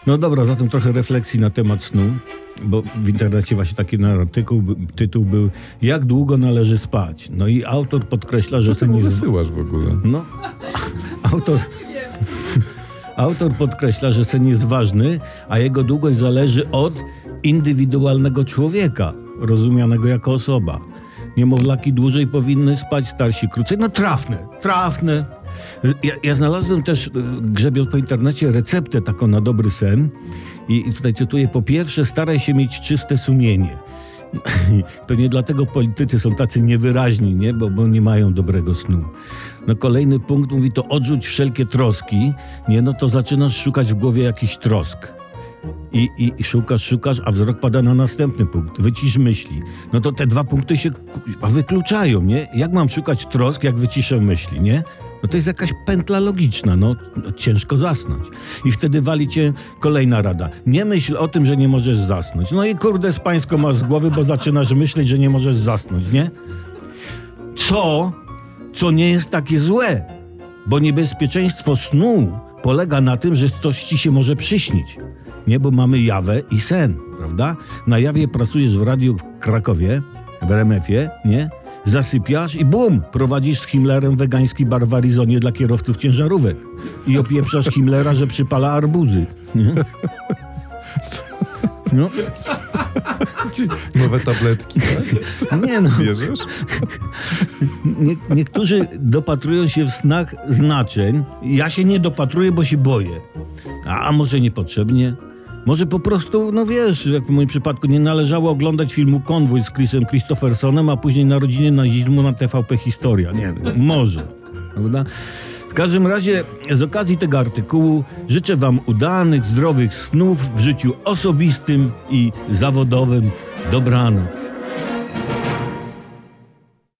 No dobra, zatem trochę refleksji na temat snu, bo w internecie właśnie taki artykuł, tytuł był Jak długo należy spać? No i autor podkreśla, że Co ty mu wysyłasz w ogóle? No, autor podkreśla, że sen jest ważny, a jego długość zależy od indywidualnego człowieka, rozumianego jako osoba. Niemowlaki dłużej powinny spać, starsi krócej. No trafne. Ja znalazłem też, grzebiąc po internecie, receptę taką na dobry sen. I tutaj cytuję: po pierwsze, staraj się mieć czyste sumienie. Pewnie dlatego politycy są tacy niewyraźni, nie? Bo nie mają dobrego snu. No kolejny punkt mówi: to odrzuć wszelkie troski, nie? No to zaczynasz szukać w głowie jakichś trosk. I szukasz, a wzrok pada na następny punkt. Wycisz myśli. No to te dwa punkty się wykluczają, nie? Jak mam szukać trosk, jak wyciszę myśli, nie? No to jest jakaś pętla logiczna, no ciężko zasnąć. I wtedy wali cię kolejna rada. Nie myśl o tym, że nie możesz zasnąć. No i kurde, spańsko masz z głowy, bo zaczynasz myśleć, że nie możesz zasnąć, nie? Co nie jest takie złe, bo niebezpieczeństwo snu polega na tym, że coś ci się może przyśnić. Nie, bo mamy jawę i sen, prawda? Na jawie pracujesz w radiu w Krakowie, w RMF-ie, nie? Zasypiasz i bum! Prowadzisz z Himmlerem wegański bar w Arizonie dla kierowców ciężarówek. I opieprzasz Himmlera, że przypala arbuzy. Nie? No. Nowe tabletki, tak? Nie no. Wierzysz? Niektórzy dopatrują się w snach znaczeń. Ja się nie dopatruję, bo się boję. A może niepotrzebnie? Może po prostu, no wiesz, jak w moim przypadku nie należało oglądać filmu Konwój z Chrisem Christophersonem, a później Narodziny nazizmu na TVP Historia. Nie wiem, może. Prawda? W każdym razie z okazji tego artykułu życzę wam udanych, zdrowych snów w życiu osobistym i zawodowym. Dobranoc.